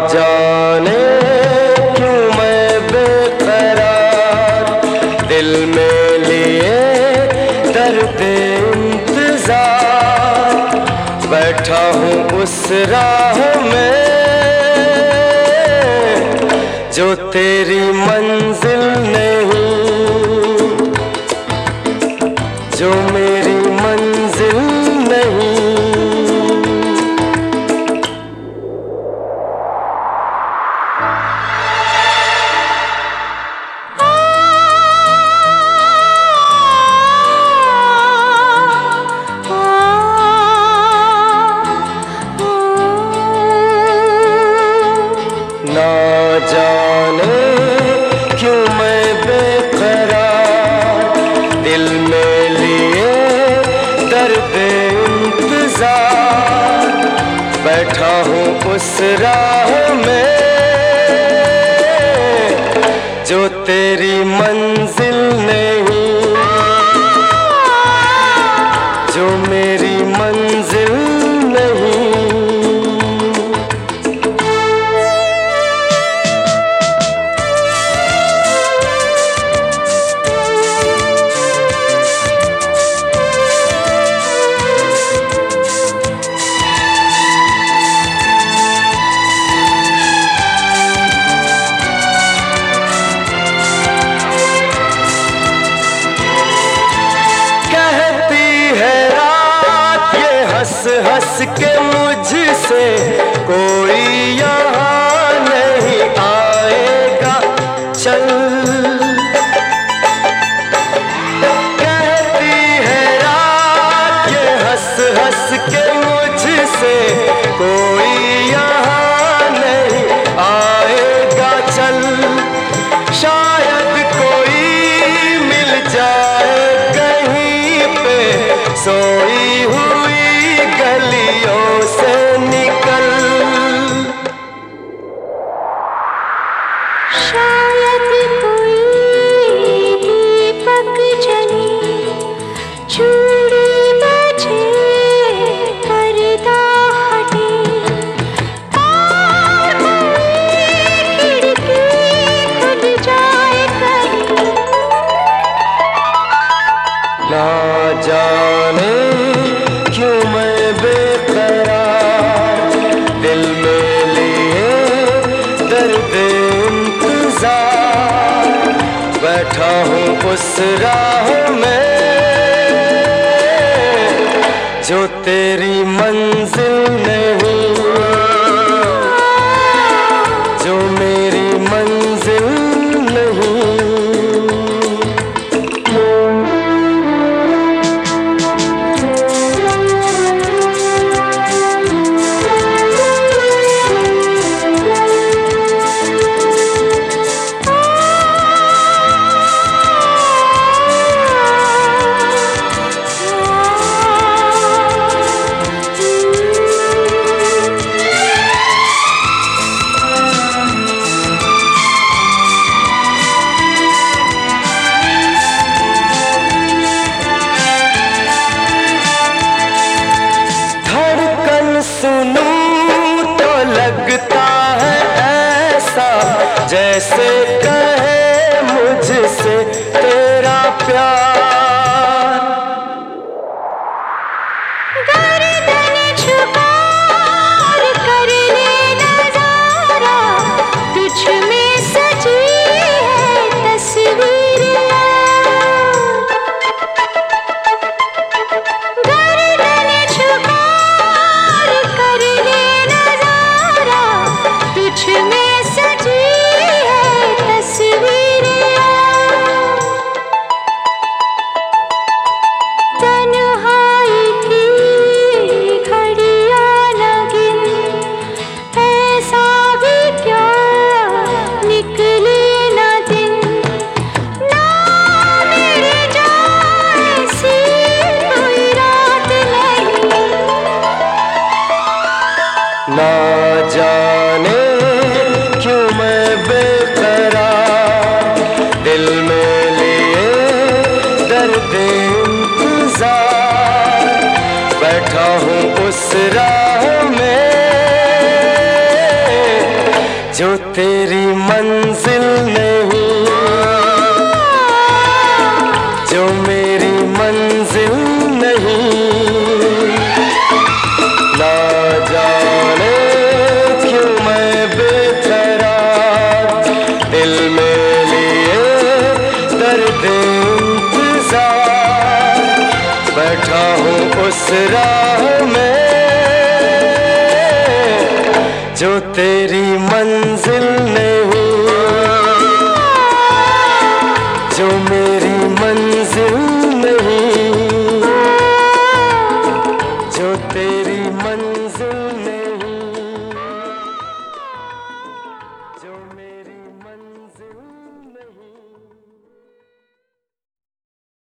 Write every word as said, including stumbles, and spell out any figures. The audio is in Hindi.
जाने क्यों मैं बेकरार दिल में लिए दर्द इंतजार बैठा हूँ उस राह में जो तेरी मंजिल नहीं, जो मेरी मंजिल नहीं। ना जाने क्यों मैं बेकरार दिल में लिए दर्द इंतजार बैठा हूँ उस राह में जो तेरी मंजिल नहीं, जो मेरी मंजिल नहीं। हंस हंस के मुझसे कोई यहाँ नहीं आएगा चल, कहती है रात ये हंस हंस के मुझसे कोई यहाँ नहीं आएगा चल, शायद कोई मिल जाए कहीं पे सोई हुई गलियों से निकल, शायद कोई दीपक जले चूड़ी बजे पर्दा हटे और कोई खिड़की खुल जाए कहीं। ना जाने क्यों मैं बेकरार दिल में लिए दर्द इंतजार बैठा हूँ उस राह में जो तेरी मंजिल नहीं, जो मेरी मंजिल नहीं। सुनूं तो लगता है ऐसा जैसे कहे मुझसे तेरा प्यार, गर्दन झुका और कर ले नजारा तुझ में सजी है तस्वीर यार, गर्दन झुका तुझ में सजी है तस्वीर यार, तन्हाई की घड़ियां न गिन ऐसा भी क्या निकले न दिन, ना मेरी जाए ऐसी कोई रात नहीं। ना जाने क्यों मैं बेकरार दिल में लिए दर्द इंतजार बैठा हूँ उस राह में जो तेरी मंजिल नहीं, जो मेरी मंजिल नहीं। ना जाने क्यों मैं बेकरार, दिल में लिए दर्द इंतजार, बैठा हूँ उस राह में जो तेरी मंजिल नहीं, जो